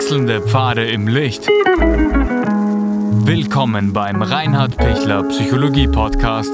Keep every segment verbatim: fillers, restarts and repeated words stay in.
Wechselnde Pfade im Licht. Willkommen beim Reinhard Pichler Psychologie Podcast.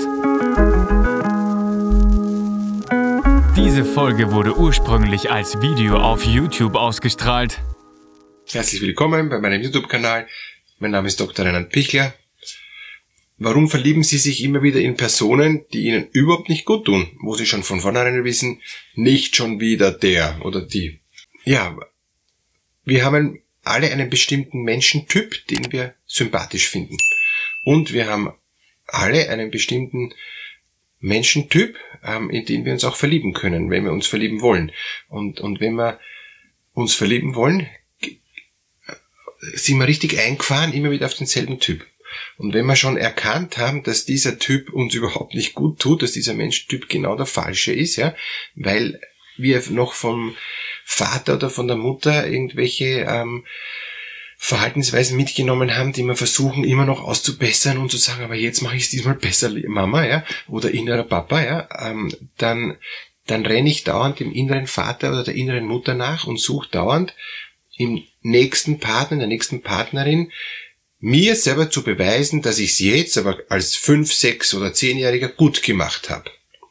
Diese Folge wurde ursprünglich als Video auf YouTube ausgestrahlt. Herzlich willkommen bei meinem YouTube-Kanal. Mein Name ist Doktor Reinhard Pichler. Warum verlieben Sie sich immer wieder in Personen, die Ihnen überhaupt nicht gut tun, wo Sie schon von vornherein wissen, nicht schon wieder der oder die? Ja, wir haben alle einen bestimmten Menschentyp, den wir sympathisch finden. Und wir haben alle einen bestimmten Menschentyp, ähm, in den wir uns auch verlieben können, wenn wir uns verlieben wollen. Und, und wenn wir uns verlieben wollen, sind wir richtig eingefahren, immer wieder auf denselben Typ. Und wenn wir schon erkannt haben, dass dieser Typ uns überhaupt nicht gut tut, dass dieser Menschentyp genau der falsche ist, ja, weil wir noch vom Vater oder von der Mutter irgendwelche ähm, Verhaltensweisen mitgenommen haben, die wir versuchen immer noch auszubessern und zu sagen, aber jetzt mache ich es diesmal besser, Mama, ja, oder innerer Papa, ja, ähm, dann dann renne ich dauernd dem inneren Vater oder der inneren Mutter nach und suche dauernd im nächsten Partner, in der nächsten Partnerin mir selber zu beweisen, dass ich es jetzt aber als fünf, sechs oder zehnjähriger gut gemacht habe.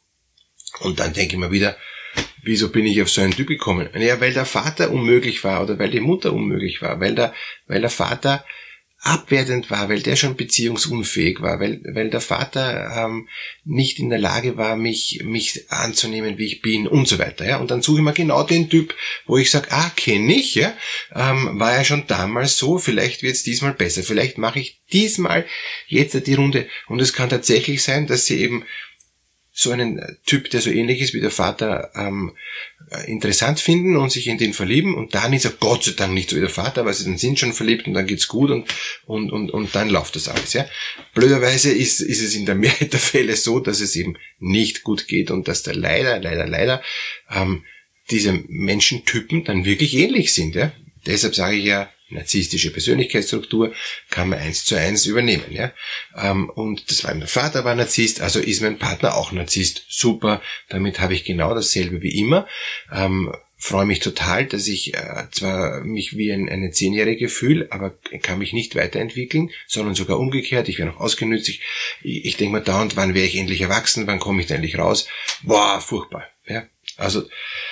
Und dann denke ich mir wieder, wieso bin ich auf so einen Typ gekommen? Ja, weil der Vater unmöglich war oder weil die Mutter unmöglich war, weil der, weil der Vater abwertend war, weil der schon beziehungsunfähig war, weil, weil der Vater ähm, nicht in der Lage war, mich, mich anzunehmen, wie ich bin und so weiter. Ja? Und dann suche ich mir genau den Typ, wo ich sage, ah, kenne ich, ja, ähm, war ja schon damals so, vielleicht wird es diesmal besser, vielleicht mache ich diesmal jetzt die Runde. Und es kann tatsächlich sein, dass sie eben so einen Typ, der so ähnlich ist wie der Vater, ähm, interessant finden und sich in den verlieben, und dann ist er Gott sei Dank nicht so wie der Vater, weil sie dann sind schon verliebt und dann geht's gut und und und und dann läuft das alles, ja. Blöderweise ist ist es in der Mehrheit der Fälle so, dass es eben nicht gut geht und dass da leider leider leider ähm, diese Menschentypen dann wirklich ähnlich sind, ja. Deshalb sage ich ja, narzisstische Persönlichkeitsstruktur kann man eins zu eins übernehmen, ja. Ähm, und das war mein Vater war Narzisst, also ist mein Partner auch Narzisst. Super, damit habe ich genau dasselbe wie immer. Ähm, freue mich total, dass ich äh, zwar mich wie ein, eine Zehnjährige fühle, aber kann mich nicht weiterentwickeln, sondern sogar umgekehrt. Ich werde noch ausgenützt. Ich, ich denke mir dauernd, wann wäre ich endlich erwachsen, wann komme ich da endlich raus? Boah, furchtbar, ja. Also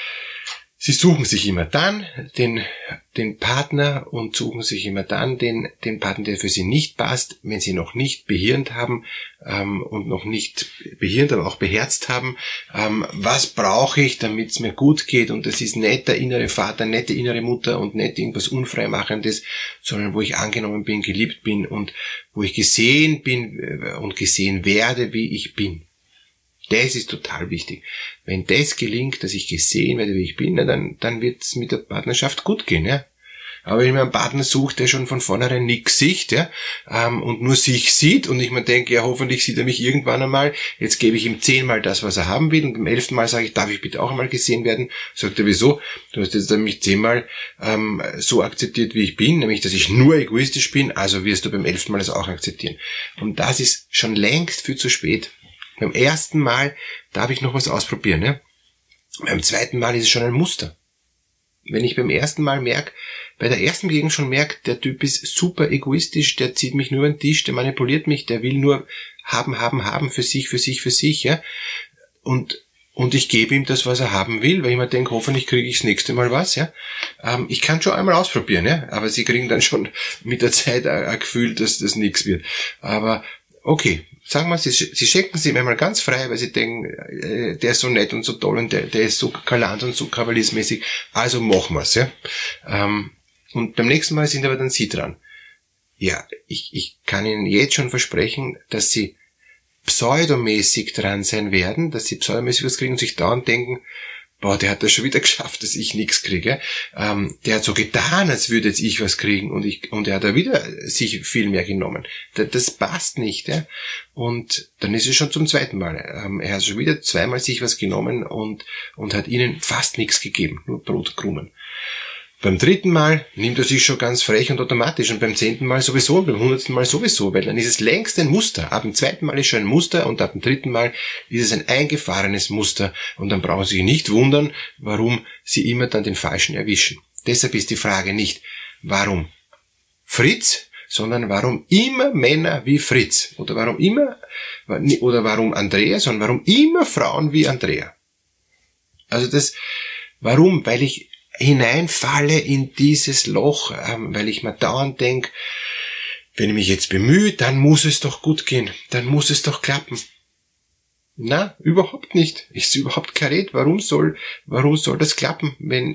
sie suchen sich immer dann den, den Partner und suchen sich immer dann den, den Partner, der für sie nicht passt, wenn sie noch nicht behirnt haben ähm, und noch nicht behirnt, aber auch beherzt haben. Ähm, was brauche ich, damit es mir gut geht? Und das ist nicht der innere Vater, nicht die innere Mutter und nicht irgendwas Unfreimachendes, sondern wo ich angenommen bin, geliebt bin und wo ich gesehen bin und gesehen werde, wie ich bin. Das ist total wichtig. Wenn das gelingt, dass ich gesehen werde, wie ich bin, dann, dann wird es mit der Partnerschaft gut gehen, ja. Aber wenn ich mir einen Partner suche, der schon von vornherein nichts sieht, ja, ähm, und nur sich sieht und ich mir denke, ja, hoffentlich sieht er mich irgendwann einmal, jetzt gebe ich ihm zehnmal das, was er haben will, und beim elften Mal sage ich, darf ich bitte auch einmal gesehen werden? Sagt er, wieso? Du hast jetzt mich zehnmal ähm, so akzeptiert, wie ich bin, nämlich, dass ich nur egoistisch bin, also wirst du beim elften Mal das auch akzeptieren. Und das ist schon längst viel zu spät. Beim ersten Mal darf ich noch was ausprobieren, ja. Beim zweiten Mal ist es schon ein Muster. Wenn ich beim ersten Mal merke, bei der ersten Begegnung schon merke, der Typ ist super egoistisch, der zieht mich nur über den Tisch, der manipuliert mich, der will nur haben, haben, haben für sich, für sich, für sich, ja. Und und ich gebe ihm das, was er haben will, weil ich mir denke, hoffentlich kriege ich das nächste Mal was, ja. Ähm, ich kann schon einmal ausprobieren, ja, aber sie kriegen dann schon mit der Zeit ein, ein Gefühl, dass das nichts wird. Aber okay. Sagen wir, sie, sie schenken sie mir mal ganz frei, weil sie denken, äh, der ist so nett und so toll und der, der ist so galant und so kavaliersmäßig, also machen wir's, ja. Ähm, und beim nächsten Mal sind aber dann sie dran. Ja, ich, ich kann Ihnen jetzt schon versprechen, dass sie pseudomäßig dran sein werden, dass sie pseudomäßig was kriegen und sich dauernd denken, boah, der hat das schon wieder geschafft, dass ich nichts kriege. Ähm, der hat so getan, als würde jetzt ich was kriegen und ich und er hat da wieder sich viel mehr genommen. Das, das passt nicht, ja. Und dann ist es schon zum zweiten Mal. Ähm, er hat schon wieder zweimal sich was genommen und und hat ihnen fast nichts gegeben, nur Brotkrumen. Beim dritten Mal nimmt er sich schon ganz frech und automatisch und beim zehnten Mal sowieso und beim hundertsten Mal sowieso, weil dann ist es längst ein Muster. Ab dem zweiten Mal ist schon ein Muster und ab dem dritten Mal ist es ein eingefahrenes Muster und dann brauchen Sie sich nicht wundern, warum Sie immer dann den Falschen erwischen. Deshalb ist die Frage nicht, warum Fritz, sondern warum immer Männer wie Fritz? Oder warum immer, oder warum Andrea, sondern warum immer Frauen wie Andrea? Also das, warum? Weil ich hineinfalle in dieses Loch, ähm, weil ich mir dauernd denke, wenn ich mich jetzt bemühe, dann muss es doch gut gehen, dann muss es doch klappen. Na, überhaupt nicht. Ist überhaupt kein Red. Warum soll, warum soll das klappen? Wenn,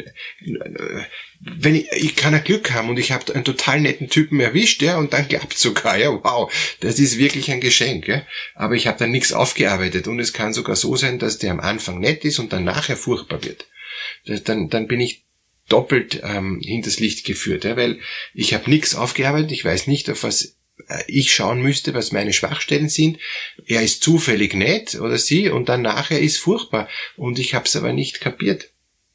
wenn ich, ich kann ein Glück haben und ich habe einen total netten Typen erwischt, ja, und dann klappt sogar, ja, wow, das ist wirklich ein Geschenk, ja. Aber ich habe dann nichts aufgearbeitet und es kann sogar so sein, dass der am Anfang nett ist und dann nachher furchtbar wird. Das, dann, dann bin ich doppelt ähm, hinters Licht geführt, ja, weil ich habe nichts aufgearbeitet, ich weiß nicht, auf was ich schauen müsste, was meine Schwachstellen sind. Er ist zufällig nett oder sie und dann nachher ist furchtbar und ich habe es aber nicht kapiert.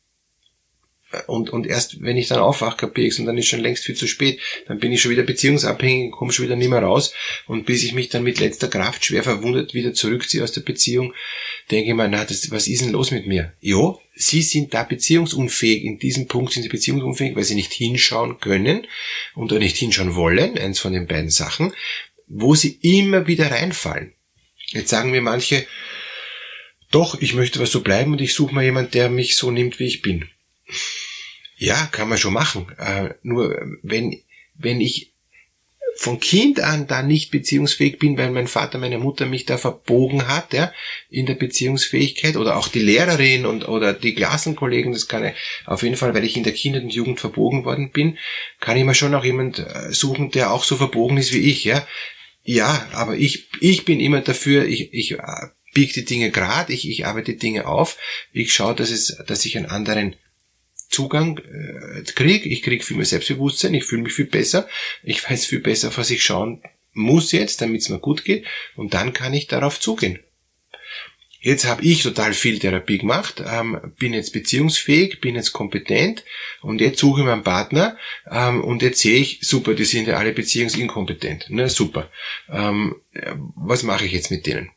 Und, und erst wenn ich dann aufwache, kapiere ich es und dann ist schon längst viel zu spät. Dann bin ich schon wieder beziehungsabhängig, komme schon wieder nicht mehr raus und bis ich mich dann mit letzter Kraft schwer verwundet wieder zurückziehe aus der Beziehung, denke ich mir, na, das, was ist denn los mit mir? Jo, sie sind da beziehungsunfähig. In diesem Punkt sind sie beziehungsunfähig, weil sie nicht hinschauen können und oder nicht hinschauen wollen, eins von den beiden Sachen, wo sie immer wieder reinfallen. Jetzt sagen mir manche, doch, ich möchte was so bleiben und ich suche mal jemanden, der mich so nimmt, wie ich bin. Ja, kann man schon machen. Äh, nur wenn wenn ich von Kind an da nicht beziehungsfähig bin, weil mein Vater, meine Mutter mich da verbogen hat, ja, in der Beziehungsfähigkeit oder auch die Lehrerin und oder die Klassenkollegen, das kann ich auf jeden Fall, weil ich in der Kindheit und Jugend verbogen worden bin, kann ich mir schon auch jemand suchen, der auch so verbogen ist wie ich, ja. Ja, aber ich ich bin immer dafür, ich ich biege die Dinge gerade, ich ich arbeite die Dinge auf, ich schaue, dass es dass ich einen anderen Zugang äh, kriege, ich kriege viel mehr Selbstbewusstsein, ich fühle mich viel besser, ich weiß viel besser, was ich schauen muss jetzt, damit es mir gut geht und dann kann ich darauf zugehen. Jetzt habe ich total viel Therapie gemacht, ähm, bin jetzt beziehungsfähig, bin jetzt kompetent und jetzt suche ich mir einen Partner ähm, und jetzt sehe ich, super, die sind ja alle beziehungsinkompetent, na super, ähm, was mache ich jetzt mit denen?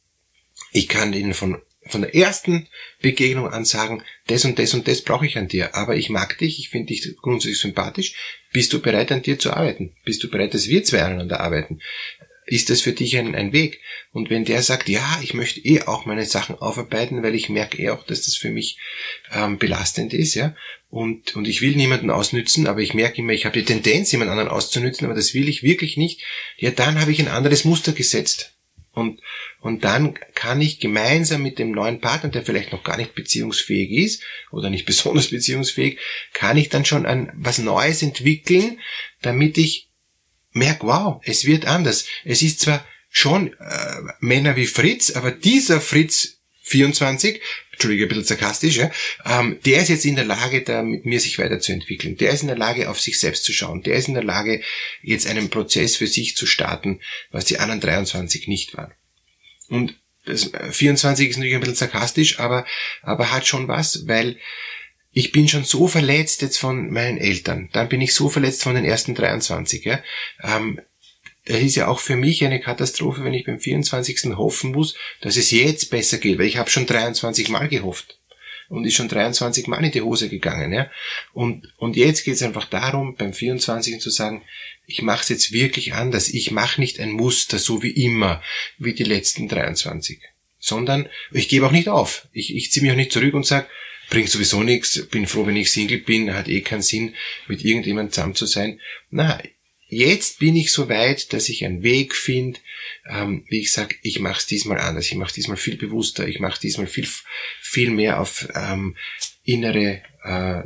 Ich kann ihnen von von der ersten Begegnung an sagen, das und das und das brauche ich an dir, aber ich mag dich, ich finde dich grundsätzlich sympathisch, bist du bereit an dir zu arbeiten? Bist du bereit, dass wir zwei aneinander arbeiten? Ist das für dich ein, ein Weg? Und wenn der sagt, ja, ich möchte eh auch meine Sachen aufarbeiten, weil ich merke eh auch, dass das für mich ähm, belastend ist, ja, und und ich will niemanden ausnützen, aber ich merke immer, ich habe die Tendenz, jemand anderen auszunützen, aber das will ich wirklich nicht, ja, dann habe ich ein anderes Muster gesetzt. Und, und dann kann ich gemeinsam mit dem neuen Partner, der vielleicht noch gar nicht beziehungsfähig ist oder nicht besonders beziehungsfähig, kann ich dann schon ein, was Neues entwickeln, damit ich merke, wow, es wird anders. Es ist zwar schon äh, Männer wie Fritz, aber dieser Fritz vierundzwanzig, Entschuldige, ein bisschen sarkastisch, ja, ähm, der ist jetzt in der Lage, da mit mir sich weiterzuentwickeln. Der ist in der Lage, auf sich selbst zu schauen. Der ist in der Lage, jetzt einen Prozess für sich zu starten, was die anderen dreiundzwanzig nicht waren. Und das vierundzwanzig ist natürlich ein bisschen sarkastisch, aber, aber hat schon was, weil ich bin schon so verletzt jetzt von meinen Eltern. Dann bin ich so verletzt von den ersten dreiundzwanzig, ja. Ähm, Das ist ja auch für mich eine Katastrophe, wenn ich beim vierundzwanzigsten hoffen muss, dass es jetzt besser geht, weil ich habe schon dreiundzwanzig Mal gehofft und ist schon dreiundzwanzig Mal in die Hose gegangen, ja. Und und jetzt geht es einfach darum, beim vierundzwanzigsten zu sagen, ich mache es jetzt wirklich anders. Ich mache nicht ein Muster so wie immer, wie die letzten dreiundzwanzig, sondern ich gebe auch nicht auf. Ich ich ziehe mich auch nicht zurück und sage, bringt sowieso nichts, bin froh, wenn ich Single bin, hat eh keinen Sinn, mit irgendjemandem zusammen zu sein. Na, jetzt bin ich so weit, dass ich einen Weg finde, ähm, wie ich sage, ich mache es diesmal anders, ich mache es diesmal viel bewusster, ich mache diesmal viel viel mehr auf ähm, innere äh,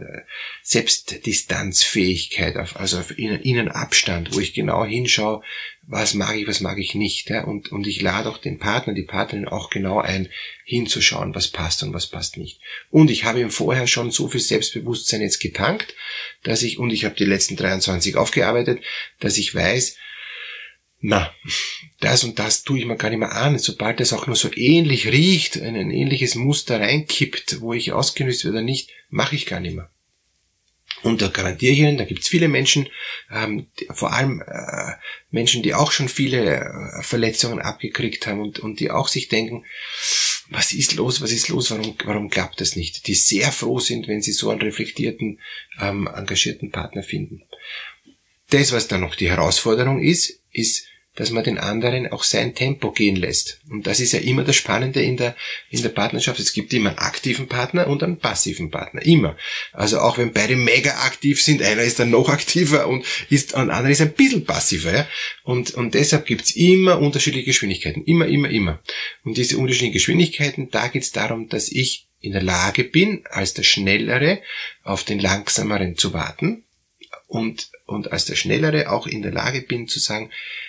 Selbstdistanzfähigkeit, auf, also auf inneren Abstand, wo ich genau hinschaue, was mag ich, was mag ich nicht, ja? und und ich lade auch den Partner, die Partnerin auch genau ein, hinzuschauen, was passt und was passt nicht. Und ich habe ihm vorher schon so viel Selbstbewusstsein jetzt getankt, dass ich, und ich habe die letzten dreiundzwanzig aufgearbeitet, dass ich weiß, na, das und das tue ich mir gar nicht mehr an. Sobald das auch nur so ähnlich riecht, ein, ein ähnliches Muster reinkippt, wo ich ausgenutzt werde oder nicht, mache ich gar nicht mehr. Und da garantiere ich Ihnen, da gibt es viele Menschen, ähm, die, vor allem äh, Menschen, die auch schon viele äh, Verletzungen abgekriegt haben und, und die auch sich denken, was ist los, was ist los, warum, warum klappt das nicht? Die sehr froh sind, wenn sie so einen reflektierten, ähm, engagierten Partner finden. das, was dann noch die Herausforderung ist, ist, dass man den anderen auch sein Tempo gehen lässt. Und das ist ja immer das Spannende in der, in der Partnerschaft. Es gibt immer einen aktiven Partner und einen passiven Partner. Immer. Also auch wenn beide mega aktiv sind, einer ist dann noch aktiver und ist, ein anderer ist ein bisschen passiver, ja. Und, und deshalb gibt's immer unterschiedliche Geschwindigkeiten. Immer, immer, immer. Und diese unterschiedlichen Geschwindigkeiten, da geht's darum, dass ich in der Lage bin, als der Schnellere auf den Langsameren zu warten und, und als der Schnellere auch in der Lage bin zu sagen,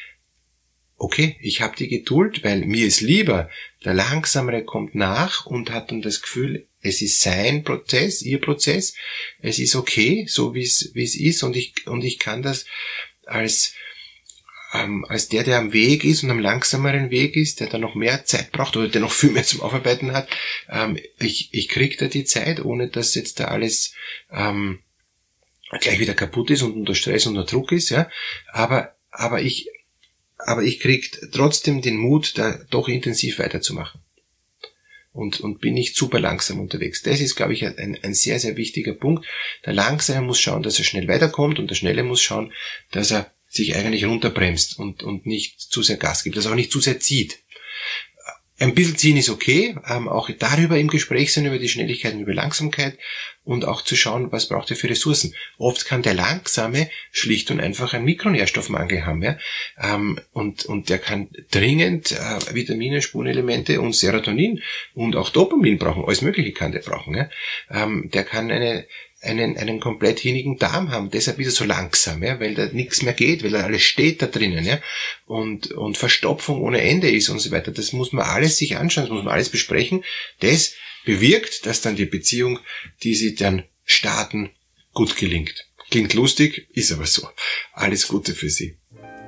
okay, ich habe die Geduld, weil mir ist lieber, der Langsamere kommt nach und hat dann das Gefühl, es ist sein Prozess, ihr Prozess, es ist okay, so wie es wie es ist und ich und ich kann das als ähm, als der, der am Weg ist und am langsameren Weg ist, der dann noch mehr Zeit braucht oder der noch viel mehr zum Aufarbeiten hat, ähm, ich ich krieg da die Zeit, ohne dass jetzt da alles ähm, gleich wieder kaputt ist und unter Stress und unter Druck ist, ja, aber aber ich Aber ich krieg trotzdem den Mut, da doch intensiv weiterzumachen. Und, und bin nicht super langsam unterwegs. Das ist, glaube ich, ein, ein sehr, sehr wichtiger Punkt. Der Langsame muss schauen, dass er schnell weiterkommt und der Schnelle muss schauen, dass er sich eigentlich runterbremst und, und nicht zu sehr Gas gibt, dass er auch nicht zu sehr zieht. Ein bisschen ziehen ist okay, ähm, auch darüber im Gespräch sein, über die Schnelligkeit und über Langsamkeit und auch zu schauen, was braucht er für Ressourcen. Oft kann der Langsame schlicht und einfach einen Mikronährstoffmangel haben, ja, ähm, und, und der kann dringend äh, Vitamine, Spurenelemente und Serotonin und auch Dopamin brauchen, alles Mögliche kann der brauchen, ja. Ähm, der kann eine einen einen komplett hinigen Darm haben, deshalb ist er so langsam, ja, weil da nichts mehr geht, weil da alles steht da drinnen, ja, und und Verstopfung ohne Ende ist und so weiter. Das muss man alles sich anschauen, das muss man alles besprechen. Das bewirkt, dass dann die Beziehung, die sie dann starten, gut gelingt. Klingt lustig, ist aber so. Alles Gute für Sie.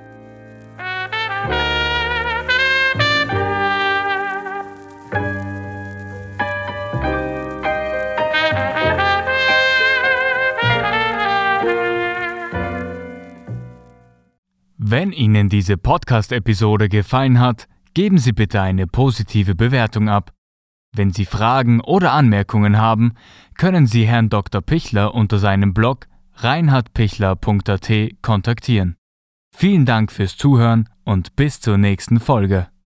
Wenn Ihnen diese Podcast-Episode gefallen hat, geben Sie bitte eine positive Bewertung ab. Wenn Sie Fragen oder Anmerkungen haben, können Sie Herrn Doktor Pichler unter seinem Blog reinhard pichler punkt a t kontaktieren. Vielen Dank fürs Zuhören und bis zur nächsten Folge.